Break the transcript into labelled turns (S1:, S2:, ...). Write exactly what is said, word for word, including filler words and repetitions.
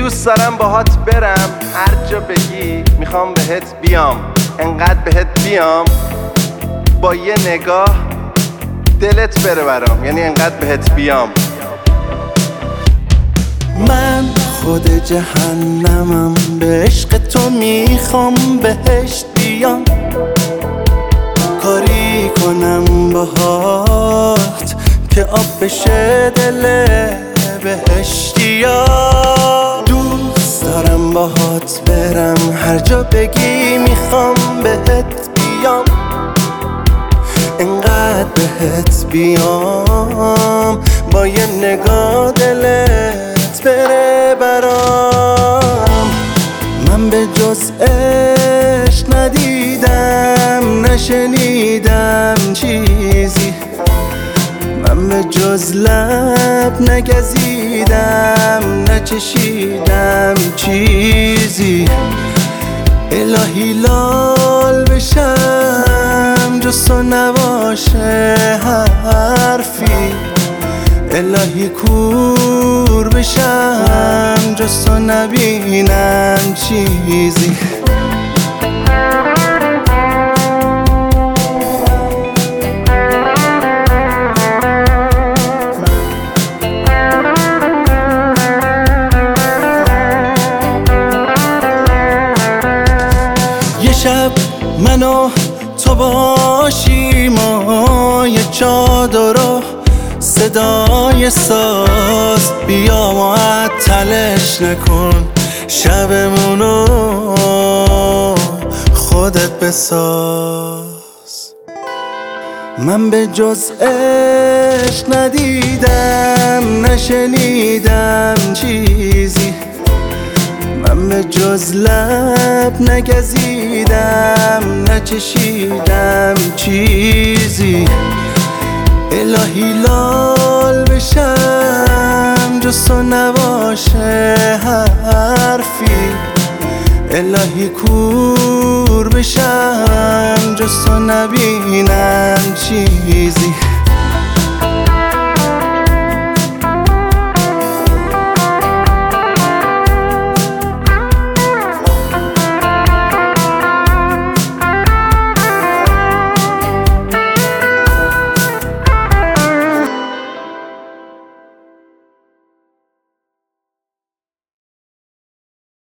S1: دوست دارم باهات برم هر جا بگی، میخوام بهت بیام، انقدر بهت بیام با یه نگاه دلت بره برام، یعنی انقدر بهت بیام.
S2: من خود جهنمم، به عشق تو میخوام بهشت بیام. کاری کنم باهات که آب بشه دل بهشتیا. دوست دارم باهات برم هر جا بگی، میخوام بهت بیام، انقدر بهت بیام با یه نگاه دلت بره برام. من به جز عشق ندیدم، نشنیدم چیزی، من به جز لب نگزیدم، نچشیدم چیزی. الهی لال بشم جز تو نباشه حرفی، الهی کور بشم جز تو نبینم چیزی. یه شب من و تو باشیم و یه چادر و صدای ساز، بیا معطلش نکن شبمونو خودت بساز. من به جز عشق ندیدم، نشنیدم چیزی، من به جز لب نگزیدم، نچشیدم چیزی. الهی لال بشم جز تو نباشه حرفی، الهی کور بشم جز تو نبینم چیزی.